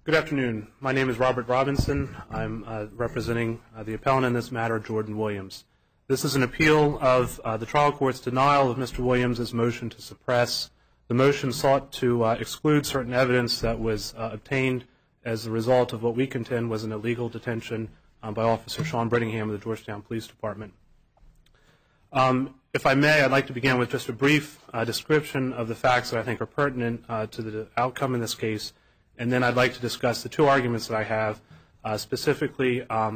Good afternoon. My name is Robert Robinson. I'm representing the appellant in this matter, Jordan Williams. This is an appeal of the trial court's denial of Mr. Williams' motion to suppress. The motion sought to exclude certain evidence that was obtained as a result of what we contend was an illegal detention by Officer Sean Brittingham of the Georgetown Police Department. If I may, I'd like to begin with just a brief description of the facts that I think are pertinent to the outcome in this case, and then I'd like to discuss the two arguments that I have, specifically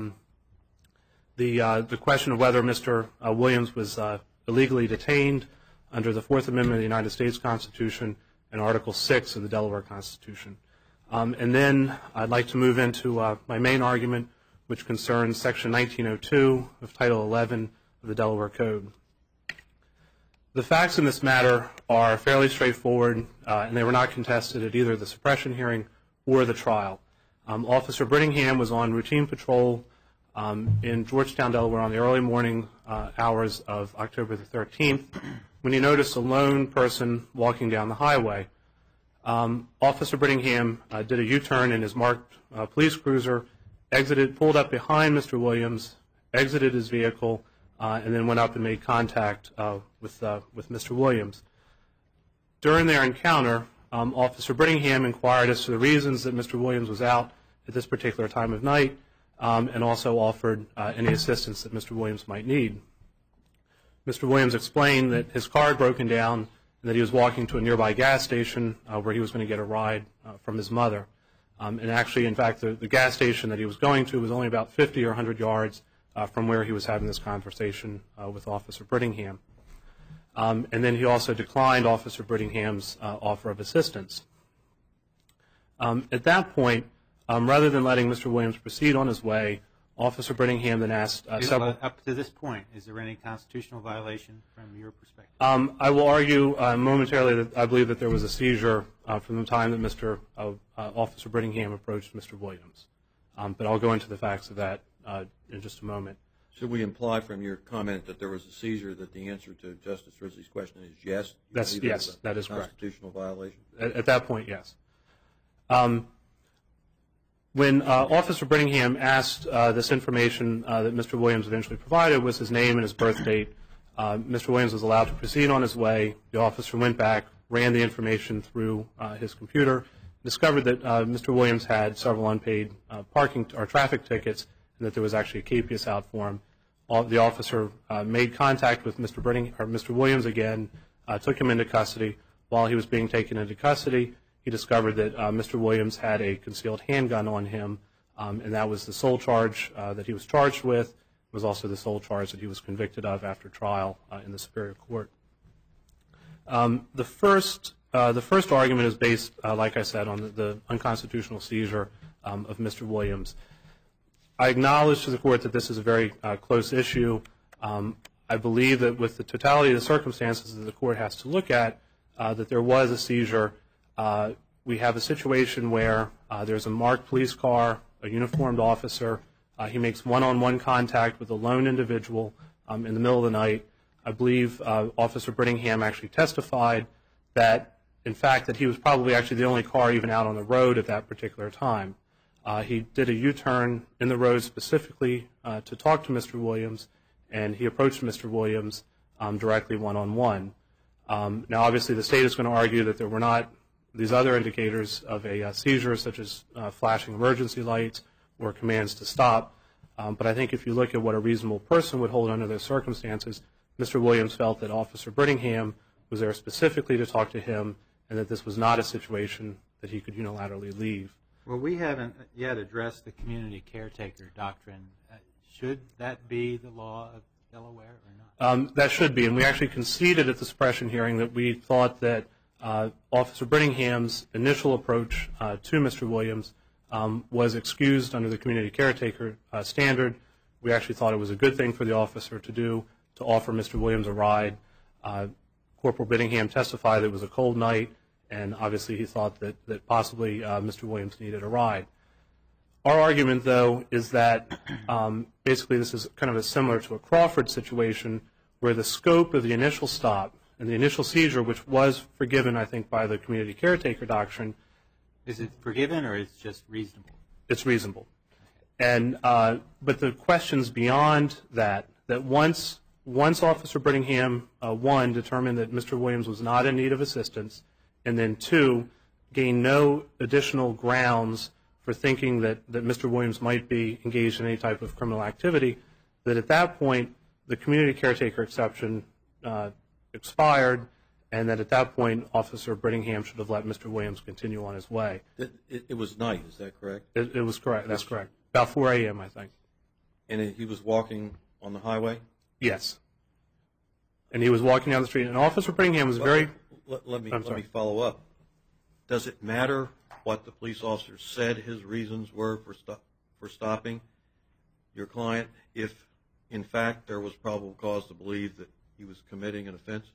the question of whether Mr. Williams was illegally detained under the Fourth Amendment of the United States Constitution and Article 6 of the Delaware Constitution. And then I'd like to move into my main argument, which concerns Section 1902 of Title 11 of the Delaware Code. The facts in this matter are fairly straightforward, and they were not contested at either the suppression hearing or the trial. Officer Brittingham was on routine patrol in Georgetown, Delaware on the early morning hours of October the 13th when he noticed a lone person walking down the highway. Officer Brittingham did a U-turn in his marked police cruiser, pulled up behind Mr. Williams, exited his vehicle, and then went up and made contact with Mr. Williams. During their encounter, Officer Brittingham inquired as to the reasons that Mr. Williams was out at this particular time of night, and also offered any assistance that Mr. Williams might need. Mr. Williams explained that his car had broken down and that he was walking to a nearby gas station where he was going to get a ride from his mother. And actually, in fact, the gas station that he was going to was only about 50 or 100 yards from where he was having this conversation with Officer Brittingham. And then he also declined Officer Brittingham's offer of assistance. At that point, rather than letting Mr. Williams proceed on his way, Officer Brittingham then asked several... Up to this point, is there any constitutional violation from your perspective? I will argue momentarily that I believe that there was a seizure from the time that Officer Brittingham approached Mr. Williams. But I'll go into the facts of that in just a moment. Should we imply from your comment that there was a seizure that the answer to Justice Risley's question is yes? Yes, that is correct. Constitutional violation? At that point, yes. When Officer Brittingham asked this information that Mr. Williams eventually provided was his name and his birth date, Mr. Williams was allowed to proceed on his way. The officer went back, ran the information through his computer, discovered that Mr. Williams had several unpaid parking or traffic tickets, and that there was actually a capias out for him. The officer made contact with Mr. Williams again, took him into custody. While he was being taken into custody, he discovered that Mr. Williams had a concealed handgun on him, and that was the sole charge that he was charged with. It was also the sole charge that he was convicted of after trial in the Superior Court. The first argument is based, like I said, on the unconstitutional seizure of Mr. Williams. I acknowledge to the Court that this is a very close issue. I believe that with the totality of the circumstances that the Court has to look at, that there was a seizure. We have a situation where there's a marked police car, a uniformed officer. He makes one-on-one contact with a lone individual in the middle of the night. I believe Officer Brittingham actually testified that, in fact, that he was probably actually the only car even out on the road at that particular time. He did a U-turn in the road specifically to talk to Mr. Williams, and he approached Mr. Williams directly one-on-one. Now, obviously, the State is going to argue that there were not these other indicators of a seizure, such as flashing emergency lights or commands to stop. But I think if you look at what a reasonable person would hold under those circumstances, Mr. Williams felt that Officer Brittingham was there specifically to talk to him and that this was not a situation that he could unilaterally leave. Well, we haven't yet addressed the community caretaker doctrine. Should that be the law of Delaware or not? That should be, and we actually conceded at the suppression hearing that we thought that Officer Brittingham's initial approach to Mr. Williams was excused under the community caretaker standard. We actually thought it was a good thing for the officer to do, to offer Mr. Williams a ride. Corporal Brittingham testified that it was a cold night, and obviously he thought that possibly Mr. Williams needed a ride. Our argument, though, is that basically this is kind of similar to a Crawford situation where the scope of the initial stop and the initial seizure, which was forgiven, I think, by the community caretaker doctrine, Is it forgiven or it's just reasonable? It's reasonable. And but the questions beyond that once Officer Brittingham, one, determined that Mr. Williams was not in need of assistance, and then two, gained no additional grounds for thinking that Mr. Williams might be engaged in any type of criminal activity, that at that point the community caretaker exception expired, and that at that point Officer Brittingham should have let Mr. Williams continue on his way. It was night, is that correct? It was correct. That's correct. About 4 a.m., I think. And he was walking on the highway? Yes. And he was walking down the street, and Officer Brittingham was very... Let me follow up. Does it matter what the police officer said his reasons were for stopping your client if, in fact, there was probable cause to believe that he was committing an offense?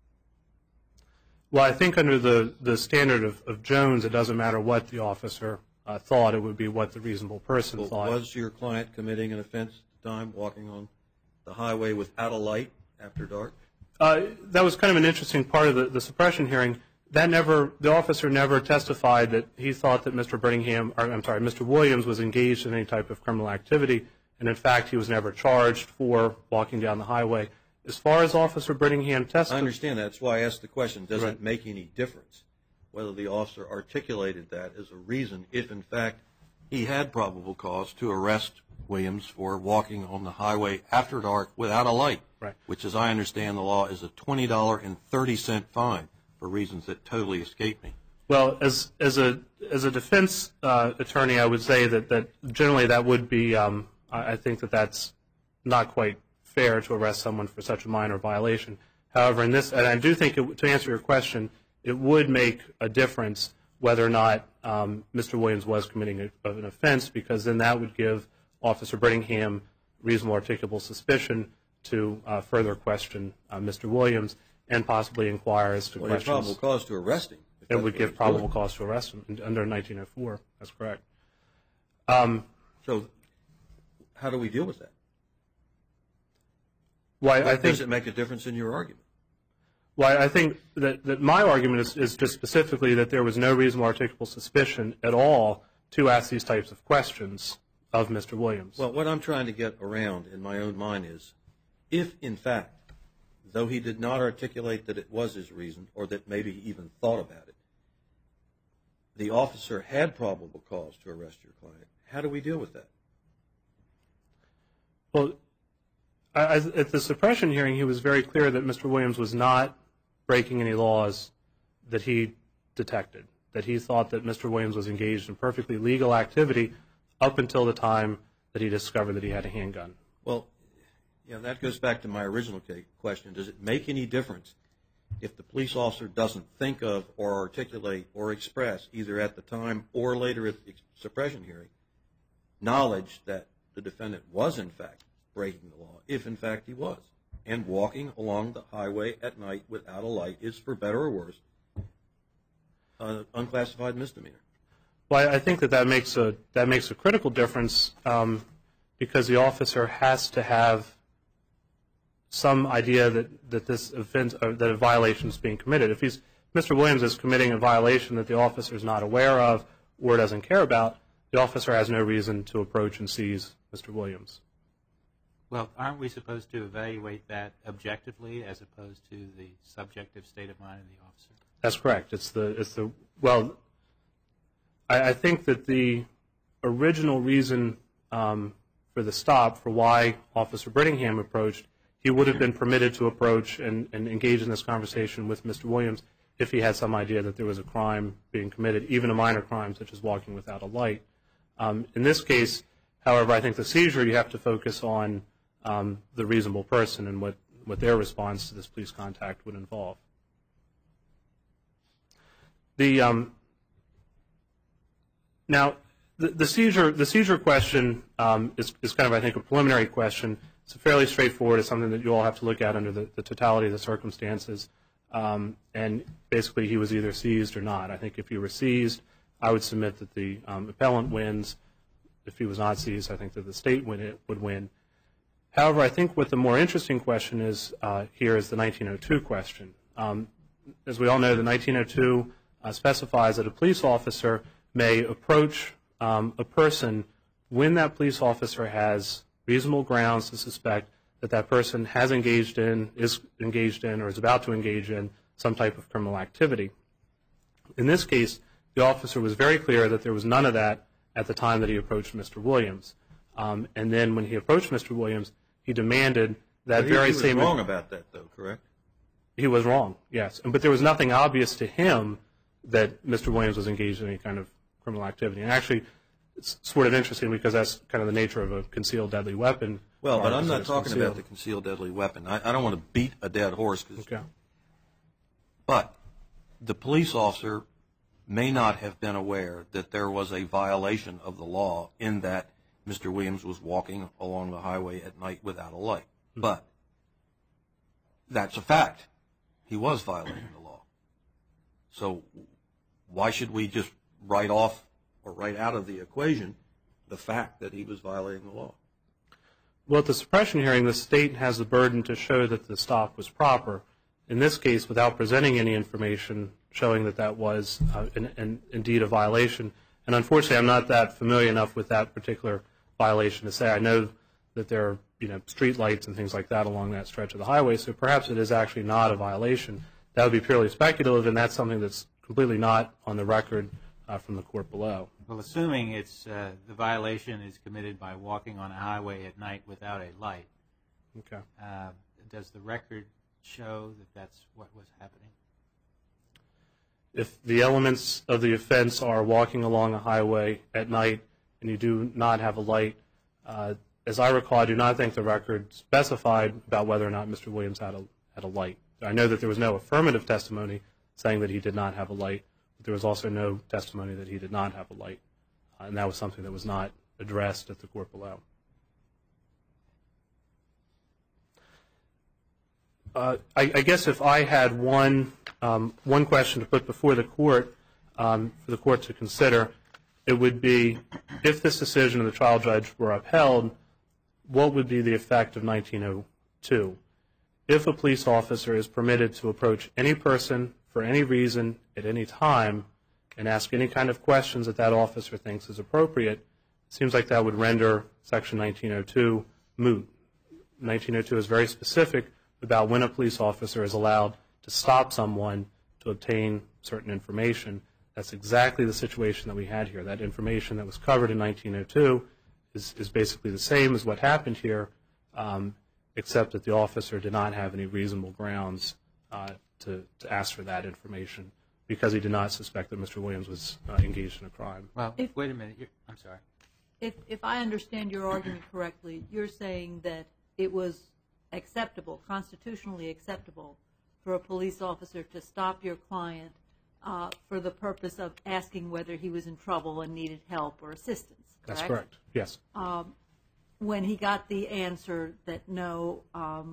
Well, I think under the standard of Jones, it doesn't matter what the officer thought. It would be what the reasonable person thought. Was your client committing an offense at the time, walking on the highway without a light after dark? That was kind of an interesting part of the suppression hearing. The officer never testified that he thought that Mr. Williams was engaged in any type of criminal activity, and in fact he was never charged for walking down the highway. As far as Officer Brittingham testified... I understand that. That's why I asked the question. Does it make any difference whether the officer articulated that as a reason if, in fact, he had probable cause to arrest Williams for walking on the highway after dark without a light, which, as I understand the law, is a $20.30 fine for reasons that totally escape me? Well, as a defense attorney, I would say that generally that would be, I think that's not quite fair to arrest someone for such a minor violation. However, in this, and I do think, to answer your question, it would make a difference whether or not Mr. Williams was committing an offense, because then that would give Officer Brittingham reasonable articulable suspicion to further question Mr. Williams and possibly inquire as to questions. Well, probable cause to arrest him. It would give probable cause to arrest him under 1904. That's correct. So how do we deal with that? Well, does it make a difference in your argument? Well, I think that my argument is just specifically that there was no reasonable articulable suspicion at all to ask these types of questions of Mr. Williams. Well, what I'm trying to get around in my own mind is, if, in fact, though he did not articulate that it was his reason or that maybe he even thought about it, the officer had probable cause to arrest your client, how do we deal with that? Well, at the suppression hearing, he was very clear that Mr. Williams was not breaking any laws that he detected, that he thought that Mr. Williams was engaged in perfectly legal activity up until the time that he discovered that he had a handgun. Well, yeah, that goes back to my original question. Does it make any difference if the police officer doesn't think of or articulate or express, either at the time or later at the suppression hearing, knowledge that the defendant was, in fact, breaking the law, if, in fact, he was, and walking along the highway at night without a light is, for better or worse, an unclassified misdemeanor? Well, I think that makes a critical difference because the officer has to have some idea that this offense, that a violation is being committed. If Mr. Williams is committing a violation that the officer is not aware of or doesn't care about, the officer has no reason to approach and seize Mr. Williams. Well, aren't we supposed to evaluate that objectively as opposed to the subjective state of mind of the officer? That's correct. Well, I think that the original reason for the stop, for why Officer Brittingham approached, he would have been permitted to approach and engage in this conversation with Mr. Williams if he had some idea that there was a crime being committed, even a minor crime such as walking without a light. In this case, however, I think the seizure, you have to focus on the reasonable person and what their response to this police contact would involve. Now, the seizure question is kind of, I think, a preliminary question. It's fairly straightforward. It's something that you all have to look at under the totality of the circumstances. And basically, he was either seized or not. I think if he were seized, I would submit that the appellant wins. If he was not seized, I think that the state would win. However, I think what the more interesting question is here is the 1902 question. As we all know, the 1902 specifies that a police officer may approach a person when that police officer has reasonable grounds to suspect that that person has engaged in, is engaged in, or is about to engage in some type of criminal activity. In this case, the officer was very clear that there was none of that at the time that he approached Mr. Williams. And then when he approached Mr. Williams, he demanded that very same... He was wrong about that, though, correct? He was wrong, yes. But there was nothing obvious to him that Mr. Williams was engaged in any kind of criminal activity. And actually, it's sort of interesting because that's kind of the nature of a concealed deadly weapon. Well, but I'm not talking about the concealed deadly weapon. I don't want to beat a dead horse. Okay. But the police officer may not have been aware that there was a violation of the law in that Mr. Williams was walking along the highway at night without a light. But that's a fact. He was violating the law. So why should we just write off or write out of the equation the fact that he was violating the law? Well, at the suppression hearing, the state has the burden to show that the stop was proper. In this case, without presenting any information showing that that was indeed a violation. And unfortunately, I'm not that familiar enough with that particular violation to say. I know that there are street lights and things like that along that stretch of the highway, so perhaps it is actually not a violation. That would be purely speculative, and that's something that's completely not on the record from the court below. Well, assuming it's the violation is committed by walking on a highway at night without a light, okay. Does the record show that that's what was happening? If the elements of the offense are walking along a highway at night and you do not have a light, as I recall, I do not think the record specified about whether or not Mr. Williams had a light. I know that there was no affirmative testimony saying that he did not have a light, but there was also no testimony that he did not have a light, and that was something that was not addressed at the court below. I guess if I had one question to put before the court for the court to consider, it would be if this decision of the trial judge were upheld, what would be the effect of 1902? If a police officer is permitted to approach any person for any reason at any time and ask any kind of questions that that officer thinks is appropriate, it seems like that would render Section 1902 moot. 1902 is very specific about when a police officer is allowed to stop someone to obtain certain information. That's exactly the situation that we had here. That information that was covered in 1902 is basically the same as what happened here, except that the officer did not have any reasonable grounds to ask for that information because he did not suspect that Mr. Williams was engaged in a crime. Well, wait a minute. I'm sorry. If I understand your argument correctly, you're saying that it was acceptable, constitutionally acceptable, for a police officer to stop your client for the purpose of asking whether he was in trouble and needed help or assistance, correct? That's correct, yes. When he got the answer that no,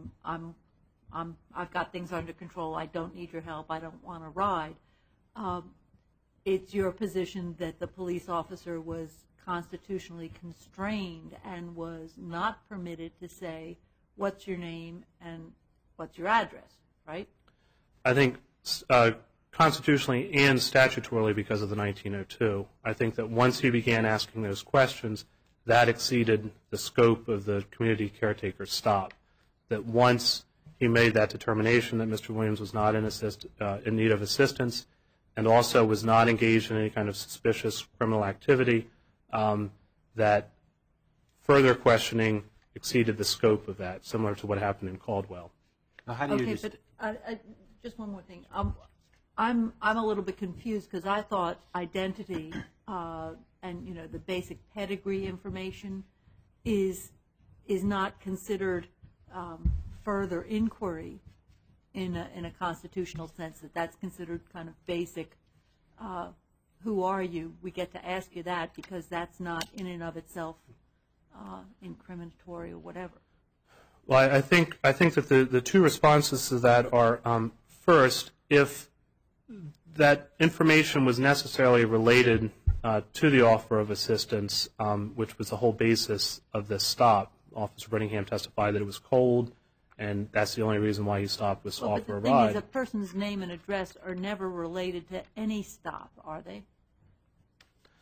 I've got things under control, I don't need your help, I don't want to ride, it's your position that the police officer was constitutionally constrained and was not permitted to say, what's your name and what's your address, right? I think constitutionally and statutorily because of the 1902. I think that once he began asking those questions, that exceeded the scope of the community caretaker stop. That once he made that determination that Mr. Williams was not in need of assistance and also was not engaged in any kind of suspicious criminal activity, that further questioning exceeded the scope of that, similar to what happened in Caldwell. Now, how do you but just one more thing. I'm a little bit confused because I thought identity and the basic pedigree information is not considered further inquiry in a constitutional sense. That's considered kind of basic. Who are you? We get to ask you that because that's not in and of itself incriminatory or whatever. Well, I think that the two responses to that are, first, if that information was necessarily related to the offer of assistance, which was the whole basis of this stop. Officer Brittingham testified that it was cold, and that's the only reason why he stopped was to offer a ride. But the thing is, a person's name and address are never related to any stop, are they?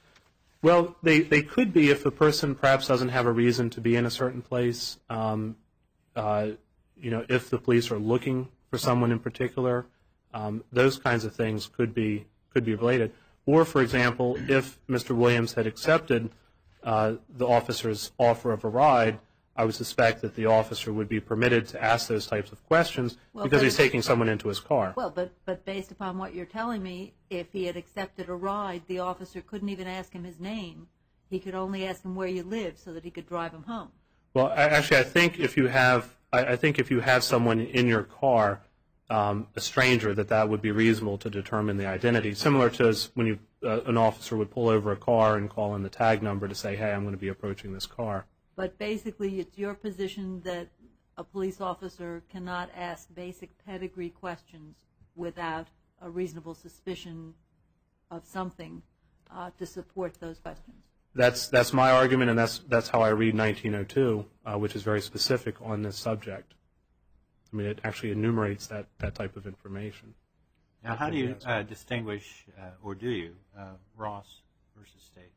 Well, they could be if the person perhaps doesn't have a reason to be in a certain place. If the police are looking for someone in particular, those kinds of things could be related. Or, for example, if Mr. Williams had accepted the officer's offer of a ride, I would suspect that the officer would be permitted to ask those types of questions because he's taking someone into his car. Well, but based upon what you're telling me, if he had accepted a ride, the officer couldn't even ask him his name. He could only ask him where you live so that he could drive him home. Well, actually, I think if you have someone in your car, a stranger, that would be reasonable to determine the identity. Similar to as when an officer would pull over a car and call in the tag number to say, "Hey, I'm going to be approaching this car." But basically, it's your position that a police officer cannot ask basic pedigree questions without a reasonable suspicion of something to support those questions. That's my argument, and that's how I read 1902, which is very specific on this subject. I mean, it actually enumerates that type of information. Now, how do you distinguish, or do you, Ross versus State?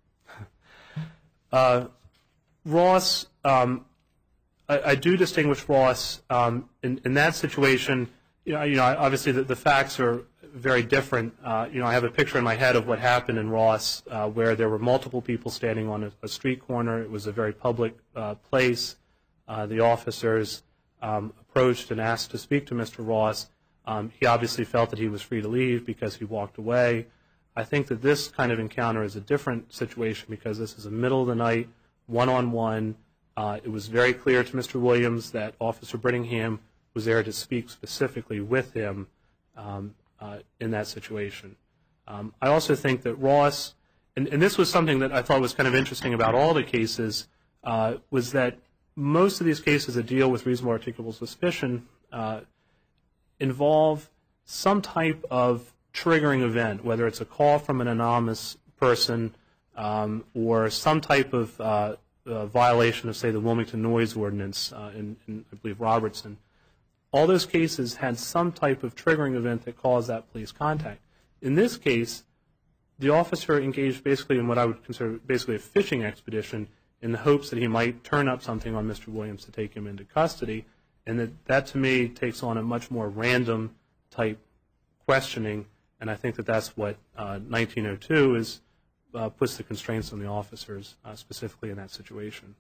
Ross, I do distinguish Ross in that situation. Obviously the facts are very different. I have a picture in my head of what happened in Ross, where there were multiple people standing on a street corner. It was a very public place. The officers approached and asked to speak to Mr. Ross. He obviously felt that he was free to leave because he walked away. I think that this kind of encounter is a different situation because this is a middle of the night, one-on-one. It was very clear to Mr. Williams that Officer Brittingham was there to speak specifically with him in that situation. I also think that Ross, and this was something that I thought was kind of interesting about all the cases, was that most of these cases that deal with reasonable articulable suspicion involve some type of triggering event, whether it's a call from an anonymous person or some type of violation of, say, the Wilmington Noise Ordinance in I believe, Robertson. All those cases had some type of triggering event that caused that police contact. In this case, the officer engaged basically in what I would consider basically a fishing expedition in the hopes that he might turn up something on Mr. Williams to take him into custody, and that to me takes on a much more random type questioning, and I think that that's what 1902 is, puts the constraints on the officers specifically in that situation.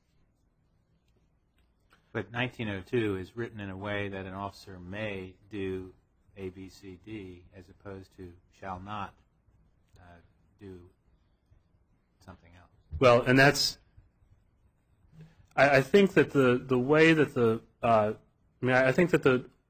But 1902 is written in a way that an officer may do A, B, C, D, as opposed to shall not do something else. Well, and that's, I think that the way that I think that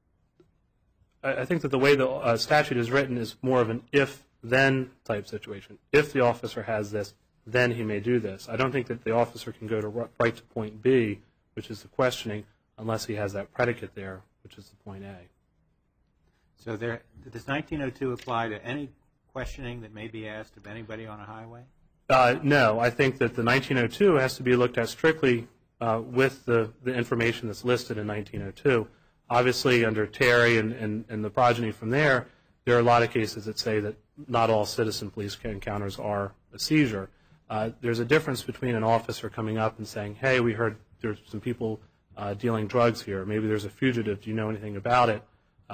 the way the statute is written is more of an if-then type situation. If the officer has this, then he may do this. I don't think that the officer can go right to point B, which is the questioning, unless he has that predicate there, which is the point A. So does 1902 apply to any questioning that may be asked of anybody on a highway? No, I think that the 1902 has to be looked at strictly with the information that's listed in 1902. Obviously, under Terry and the progeny from there are a lot of cases that say that not all citizen police encounters are a seizure. There's a difference between an officer coming up and saying, "Hey, we heard there's some people dealing drugs here. Maybe there's a fugitive. Do you know anything about it?"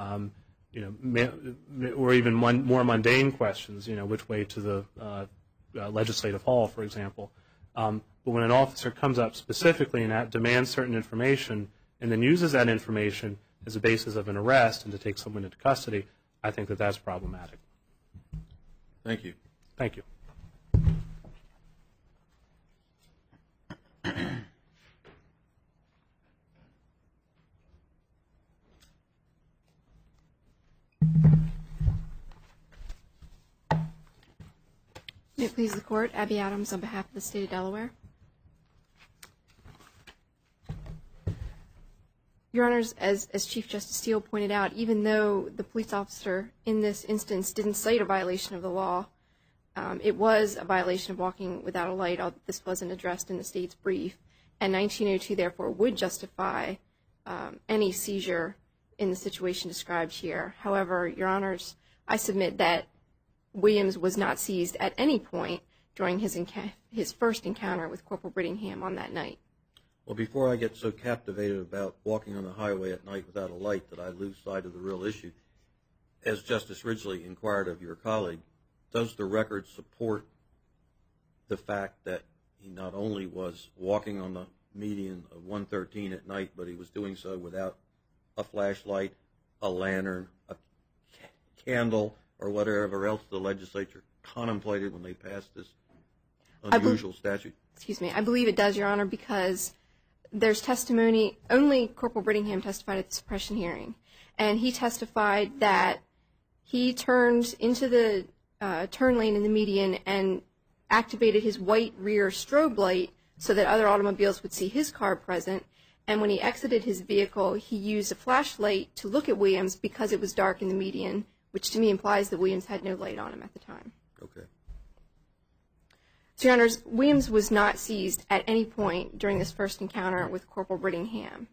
Or even more mundane questions. Which way to the legislative hall, for example. But when an officer comes up specifically and demands certain information, and then uses that information as a basis of an arrest and to take someone into custody, I think that that's problematic. Thank you. Thank you. May it please the Court, Abby Adams on behalf of the State of Delaware. Your Honors, as Chief Justice Steele pointed out, even though the police officer in this instance didn't cite a violation of the law, it was a violation of walking without a light. This wasn't addressed in the State's brief, and 1902 therefore would justify any seizure in the situation described here. However, Your Honors, I submit that Williams was not seized at any point during his first encounter with Corporal Brittingham on that night. Well, before I get so captivated about walking on the highway at night without a light that I lose sight of the real issue, as Justice Ridgely inquired of your colleague, does the record support the fact that he not only was walking on the median of 113 at night, but he was doing so without a flashlight, a lantern, a candle, or whatever else the legislature contemplated when they passed this unusual statute? Excuse me. I believe it does, Your Honor, because there's testimony. Only Corporal Brittingham testified at the suppression hearing, and he testified that he turned into the turn lane in the median and activated his white rear strobe light so that other automobiles would see his car present. And when he exited his vehicle, he used a flashlight to look at Williams because it was dark in the median, which to me implies that Williams had no light on him at the time. Okay. So, Your Honors, Williams was not seized at any point during this first encounter with Corporal Brittingham.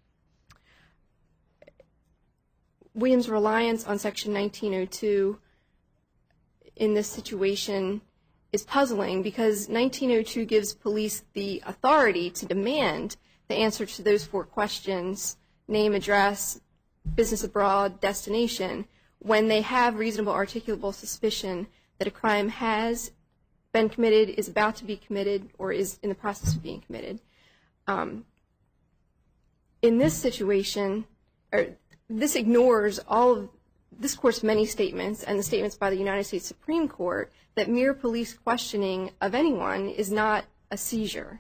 Williams' reliance on Section 1902 in this situation is puzzling because 1902 gives police the authority to demand the answer to those 4 questions: name, address, business abroad, destination, when they have reasonable articulable suspicion that a crime has been committed, is about to be committed, or is in the process of being committed. In this situation, this ignores all of this court's many statements and the statements by the United States Supreme Court that mere police questioning of anyone is not a seizure.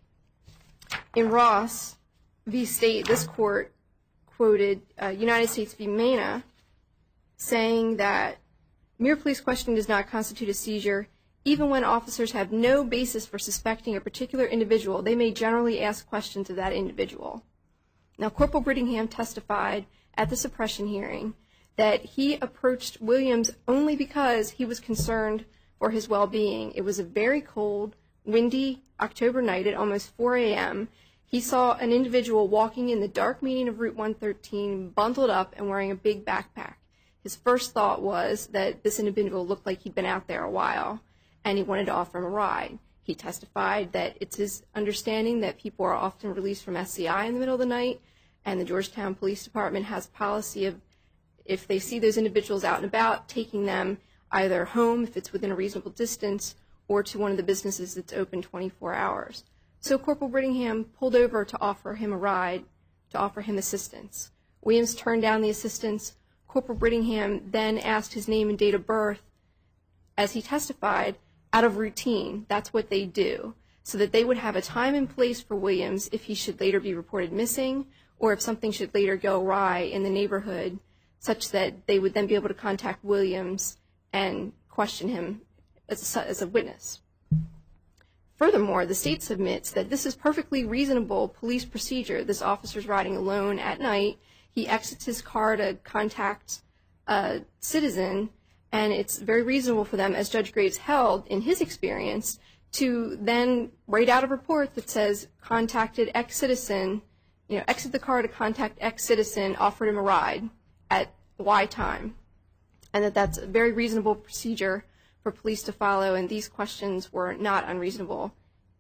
In Ross v. State, this court quoted United States v. Mena saying that mere police questioning does not constitute a seizure. Even when officers have no basis for suspecting a particular individual, they may generally ask questions of that individual. Now, Corporal Brittingham testified at the suppression hearing that he approached Williams only because he was concerned for his well-being. It was a very cold, windy October night at almost 4 a.m. He saw an individual walking in the dark median of Route 113, bundled up and wearing a big backpack. His first thought was that this individual looked like he'd been out there a while, and he wanted to offer him a ride. He testified that it's his understanding that people are often released from SCI in the middle of the night, and the Georgetown Police Department has a policy of, if they see those individuals out and about, taking them either home, if it's within a reasonable distance, or to one of the businesses that's open 24 hours. So Corporal Brittingham pulled over to offer him a ride, to offer him assistance. Williams turned down the assistance. Corporal Brittingham then asked his name and date of birth, as he testified, out of routine. That's what they do, so that they would have a time and place for Williams if he should later be reported missing, or if something should later go awry in the neighborhood, such that they would then be able to contact Williams and question him as a witness. Furthermore, the state submits that this is perfectly reasonable police procedure. This officer's riding alone at night. He exits his car to contact a citizen, and it's very reasonable for them, as Judge Graves held in his experience, to then write out a report that says, contacted X-citizen, exit the car to contact X-citizen, offered him a ride at Y time. And that's a very reasonable procedure for police to follow, and these questions were not unreasonable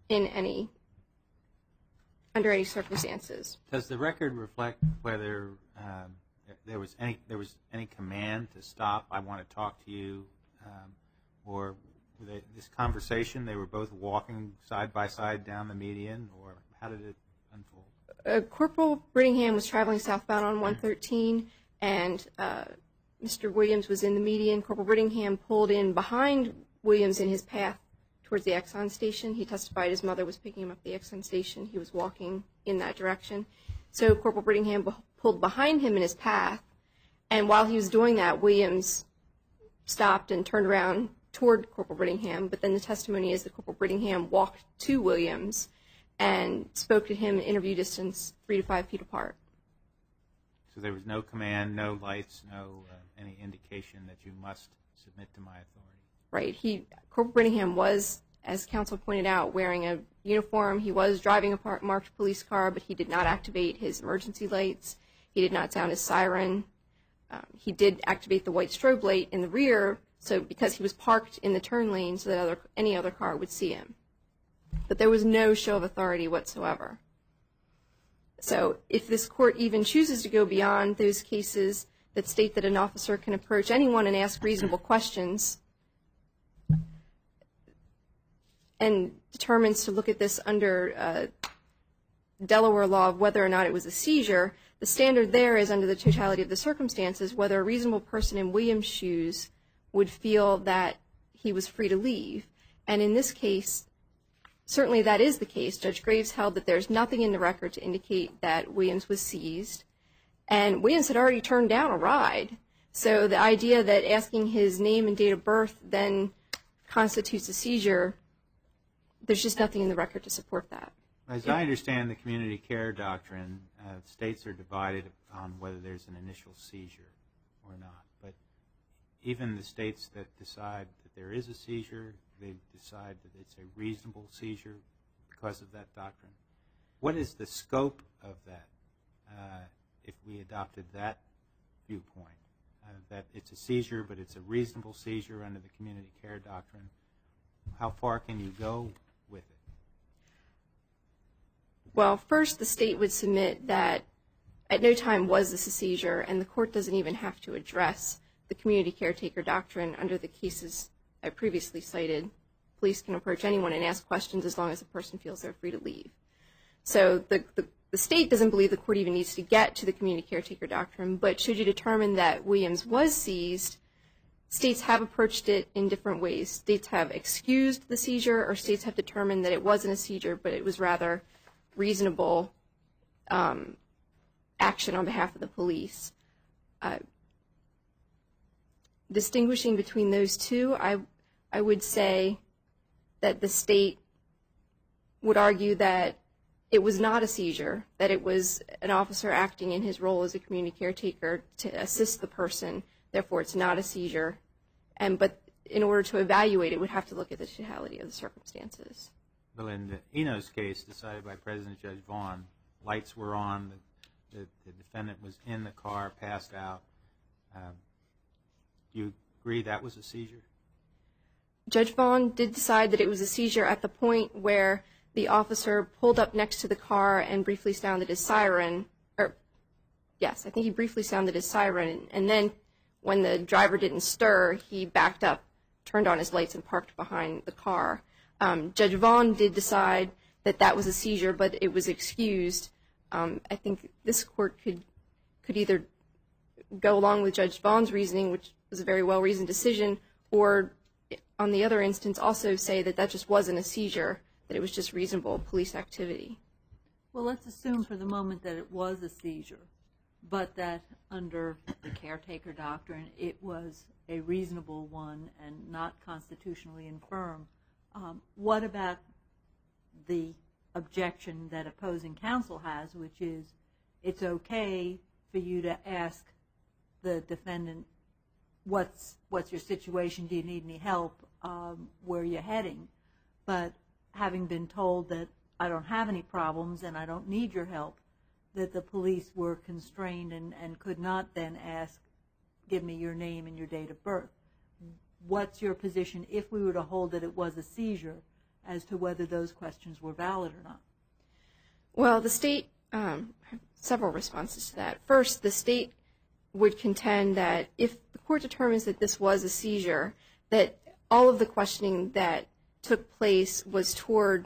under any circumstances. Does the record reflect whether there was any command to stop, I want to talk to you, or this conversation, they were both walking side by side down the median, or how did it unfold? Corporal Brittingham was traveling southbound on 113, and Mr. Williams was in the median. Corporal Brittingham pulled in behind Williams in his path towards the Exxon station. He testified his mother was picking him up at the Exxon station. He was walking in that direction. So Corporal Brittingham pulled behind him in his path, and while he was doing that, Williams stopped and turned around toward Corporal Brittingham, but then the testimony is that Corporal Brittingham walked to Williams and spoke to him interview distance 3 to 5 feet apart. So there was no command, no lights, no any indication that you must submit to my authority? Right. Corporal Brittingham was, as counsel pointed out, wearing a uniform. He was driving a marked police car, but he did not activate his emergency lights. He did not sound his siren. He did activate the white strobe light in the rear So because he was parked in the turn lane so that any other car would see him. But there was no show of authority whatsoever. So if this court even chooses to go beyond those cases that state that an officer can approach anyone and ask reasonable questions and determines to look at this under Delaware law of whether or not it was a seizure, the standard there is under the totality of the circumstances whether a reasonable person in Williams' shoes would feel that he was free to leave. And in this case, certainly that is the case. Judge Graves held that there's nothing in the record to indicate that Williams was seized. And Williams had already turned down a ride. So the idea that asking his name and date of birth then constitutes a seizure, there's just nothing in the record to support that. As I understand the community care doctrine, states are divided on whether there's an initial seizure or not. But even the states that decide that there is a seizure, they decide that it's a reasonable seizure because of that doctrine. What is the scope of that if we adopted that viewpoint, that it's a seizure but it's a reasonable seizure under the community care doctrine? How far can you go with it? Well, first the state would submit that at no time was this a seizure, and the court doesn't even have to address the community caretaker doctrine under the cases I previously cited. Police can approach anyone and ask questions as long as the person feels they're free to leave. So the state doesn't believe the court even needs to get to the community caretaker doctrine, but should you determine that Williams was seized, states have approached it in different ways. States have excused the seizure, or states have determined that it wasn't a seizure, but it was rather reasonable action on behalf of the police. Distinguishing between those two, I would say that the state would argue that it was not a seizure, that it was an officer acting in his role as a community caretaker to assist the person, therefore it's not a seizure. But in order to evaluate it, would have to look at the totality of the circumstances. Well, in the Enos case decided by President Judge Vaughn, lights were on, the defendant was in the car, passed out. Do you agree that was a seizure? Judge Vaughn did decide that it was a seizure at the point where the officer pulled up next to the car and briefly sounded his siren. Yes, I think he briefly sounded his siren, and then when the driver didn't stir, he backed up, turned on his lights, and parked behind the car. Judge Vaughn did decide that that was a seizure, but it was excused. I think this court could either go along with Judge Vaughn's reasoning, which was a very well-reasoned decision, or on the other instance also say that that just wasn't a seizure, that it was just reasonable police activity. Well, let's assume for the moment that it was a seizure, but that under the caretaker doctrine it was a reasonable one and not constitutionally infirm. What about the objection that opposing counsel has, which is it's okay for you to ask the defendant, what's your situation, do you need any help, where are you heading? But having been told that I don't have any problems and I don't need your help, that the police were constrained and could not then ask, give me your name and your date of birth. What's your position if we were to hold that it was a seizure as to whether those questions were valid or not? Well, the state has several responses to that. First, the state would contend that if the court determines that this was a seizure, that all of the questioning that took place was toward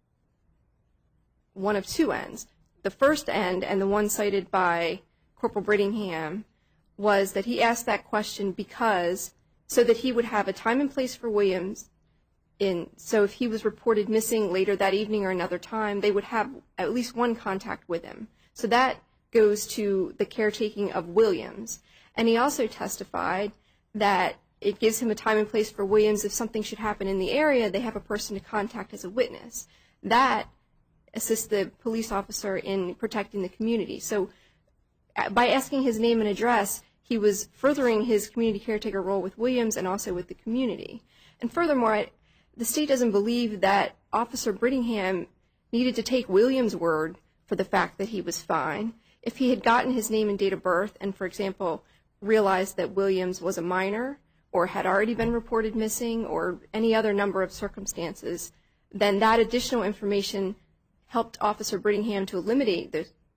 one of two ends. The first end, and the one cited by Corporal Brittingham, was that he asked that question so that he would have a time and place for Williams. So if he was reported missing later that evening or another time, they would have at least one contact with him. So that goes to the caretaking of Williams. And he also testified that it gives him a time and place for Williams. If something should happen in the area, they have a person to contact as a witness. That assists the police officer in protecting the community. So by asking his name and address, he was furthering his community caretaker role with Williams and also with the community. And furthermore, the state doesn't believe that Officer Brittingham needed to take Williams' word for the fact that he was fine. If he had gotten his name and date of birth and, for example, realized that Williams was a minor or had already been reported missing or any other number of circumstances, then that additional information helped Officer Brittingham to eliminate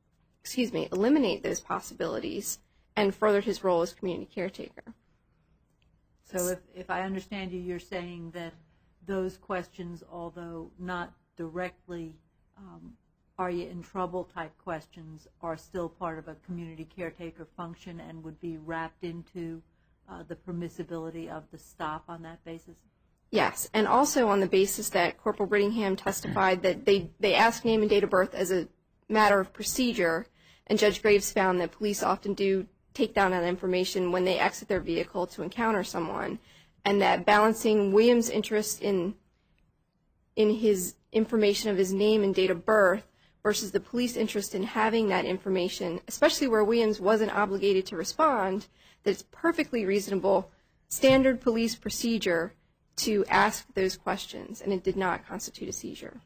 those possibilities and furthered his role as community caretaker. So if I understand you, you're saying that those questions, although not directly are you in trouble type questions, are still part of a community caretaker function and would be wrapped into the permissibility of the stop on that basis? Yes, and also on the basis that Corporal Brittingham testified that they asked name and date of birth as a matter of procedure, and Judge Graves found that police often do take down that information when they exit their vehicle to encounter someone, and that balancing Williams' interest in his information of his name and date of birth versus the police interest in having that information, especially where Williams wasn't obligated to respond, that it's perfectly reasonable standard police procedure to ask those questions, and it did not constitute a seizure.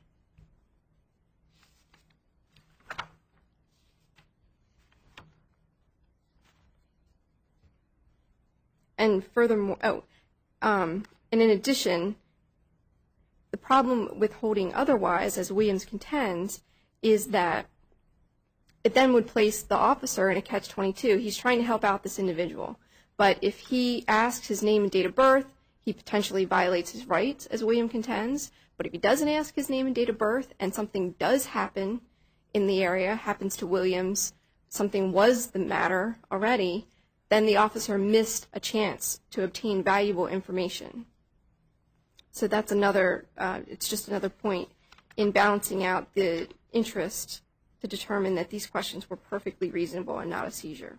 And furthermore, and in addition, the problem with holding otherwise, as Williams contends, is that it then would place the officer in a catch-22. He's trying to help out this individual, but if he asks his name and date of birth, he potentially violates his rights, as Williams contends. But if he doesn't ask his name and date of birth, and something does happen in the area, happens to Williams, something was the matter already, then the officer missed a chance to obtain valuable information. So that's another, it's just another point in balancing out the interest to determine that these questions were perfectly reasonable and not a seizure.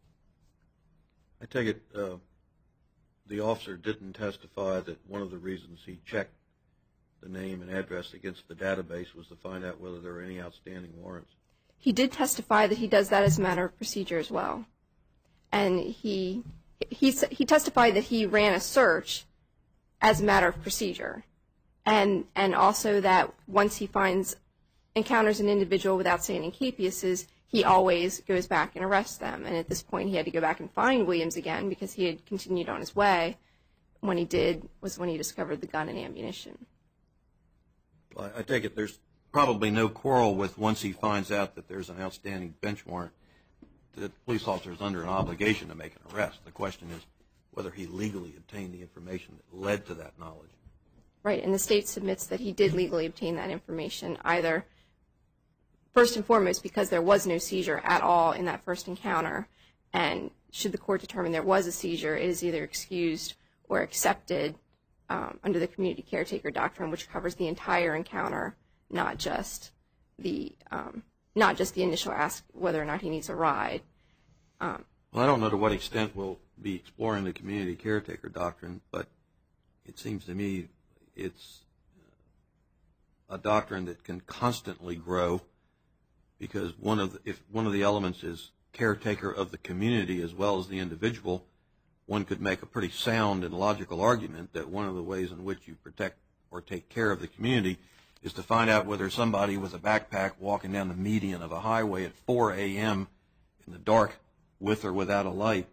I take it the officer didn't testify that one of the reasons he checked the name and address against the database was to find out whether there were any outstanding warrants. He did testify that he does that as a matter of procedure as well. And he testified that he ran a search as a matter of procedure. And also that once he encounters an individual with outstanding capiases, he always goes back and arrests them. And at this point, he had to go back and find Williams again because he had continued on his way. When he did was when he discovered the gun and ammunition. Well, I take it there's probably no quarrel with once he finds out that there's an outstanding bench warrant, the police officer is under an obligation to make an arrest. The question is whether he legally obtained the information that led to that knowledge. Right, and the state submits that he did legally obtain that information, either first and foremost because there was no seizure at all in that first encounter, and should the court determine there was a seizure, it is either excused or accepted under the community caretaker doctrine, which covers the entire encounter, not just the initial ask whether or not he needs a ride. Well, I don't know to what extent we'll be exploring the community caretaker doctrine, but it seems to me it's a doctrine that can constantly grow because if one of the elements is caretaker of the community as well as the individual, one could make a pretty sound and logical argument that one of the ways in which you protect or take care of the community is to find out whether somebody with a backpack walking down the median of a highway at 4 a.m. in the dark with or without a light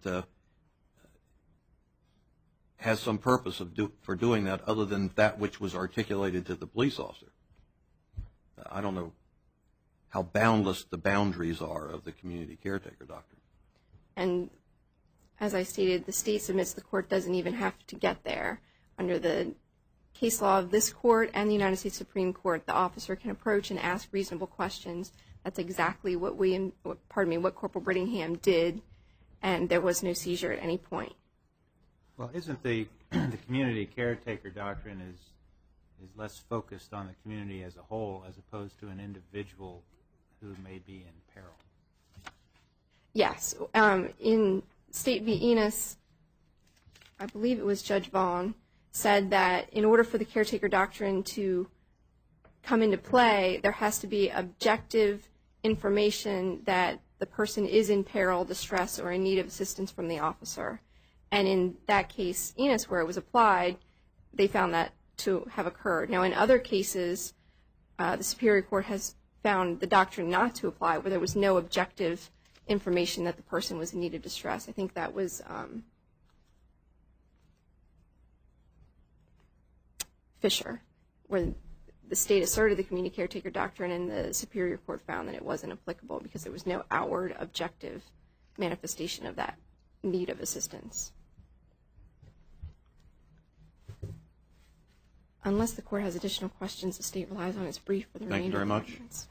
has some purpose for doing that other than that which was articulated to the police officer. I don't know how boundless the boundaries are of the community caretaker doctrine. And as I stated, the state submits the court doesn't even have to get there. Under the case law of this court and the United States Supreme Court, the officer can approach and ask reasonable questions. That's exactly what Corporal Brittingham did, and there was no seizure at any point. Well, isn't the community caretaker doctrine is less focused on the community as a whole as opposed to an individual who may be in peril? Yes. In State v. Enos, I believe it was Judge Vaughn, said that in order for the caretaker doctrine to come into play, there has to be objective information that the person is in peril, distress, or in need of assistance from the officer. And in that case, Enos, where it was applied, they found that to have occurred. Now, in other cases, the Superior Court has found the doctrine not to apply, where there was no objective information that the person was in need of distress. I think that was Fisher, where the state asserted the community caretaker doctrine and the Superior Court found that it wasn't applicable because there was no outward objective manifestation of that need of assistance. Unless the court has additional questions, the state relies on its brief for the remainder of the arguments.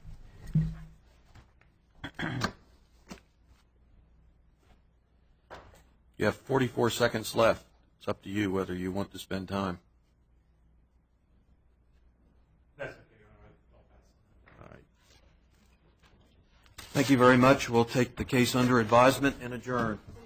You have 44 seconds left. It's up to you whether you want to spend time. That's okay, Your Honor. All right. Thank you very much. We'll take the case under advisement and adjourn.